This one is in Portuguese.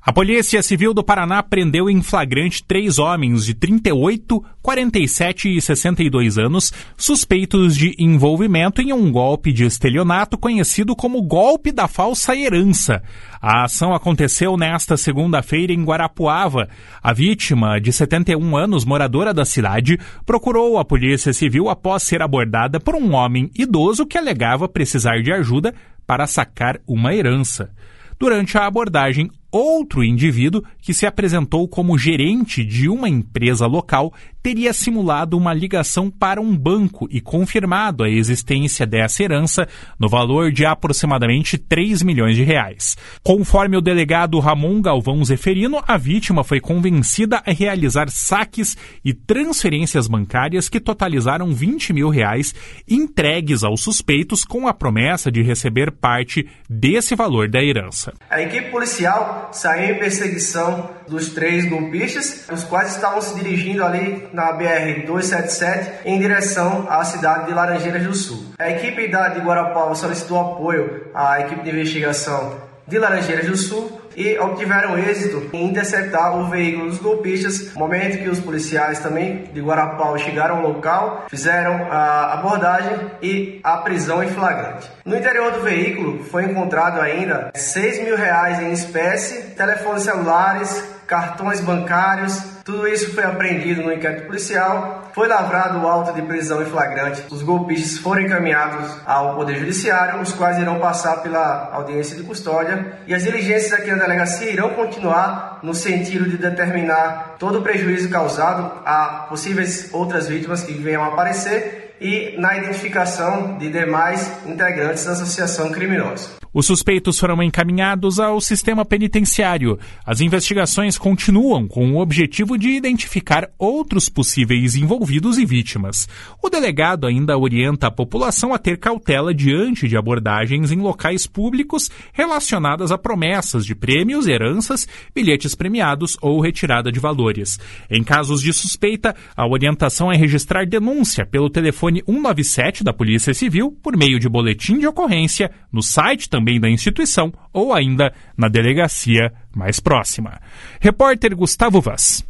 A Polícia Civil do Paraná prendeu em flagrante 3 homens de 38, 47 e 62 anos, suspeitos de envolvimento em um golpe de estelionato conhecido como golpe da falsa herança. A ação aconteceu nesta segunda-feira em Guarapuava. A vítima, de 71 anos, moradora da cidade, procurou a Polícia Civil após ser abordada por um homem idoso que alegava precisar de ajuda para sacar uma herança. Durante a abordagem, outro indivíduo, que se apresentou como gerente de uma empresa local, teria simulado uma ligação para um banco e confirmado a existência dessa herança no valor de aproximadamente 3 milhões de reais. Conforme o delegado Ramon Galvão Zeferino, a vítima foi convencida a realizar saques e transferências bancárias que totalizaram 20 mil reais entregues aos suspeitos com a promessa de receber parte desse valor da herança. A equipe policial saiu em perseguição dos 3 golpistas, os quais estavam se dirigindo ali na BR-277 em direção à cidade de Laranjeiras do Sul. A equipe de Guarapuava solicitou apoio à equipe de investigação de Laranjeiras do Sul e obtiveram êxito em interceptar o veículo dos golpistas. No momento que os policiais também de Guarapuava chegaram ao local, fizeram a abordagem e a prisão em flagrante. No interior do veículo foi encontrado ainda 6 mil reais em espécie, telefones celulares, cartões bancários. Tudo isso foi apreendido no inquérito policial. Foi lavrado o auto de prisão em flagrante. Os golpistas foram encaminhados ao Poder Judiciário, os quais irão passar pela audiência de custódia. E as diligências aqui na delegacia irão continuar no sentido de determinar todo o prejuízo causado a possíveis outras vítimas que venham a aparecer e na identificação de demais integrantes da associação criminosa. Os suspeitos foram encaminhados ao sistema penitenciário. As investigações continuam com o objetivo de identificar outros possíveis envolvidos e vítimas. O delegado ainda orienta a população a ter cautela diante de abordagens em locais públicos relacionadas a promessas de prêmios, heranças, bilhetes premiados ou retirada de valores. Em casos de suspeita, a orientação é registrar denúncia pelo telefone 197 da Polícia Civil por meio de boletim de ocorrência, no site também da instituição ou ainda na delegacia mais próxima. Repórter Gustavo Vaz.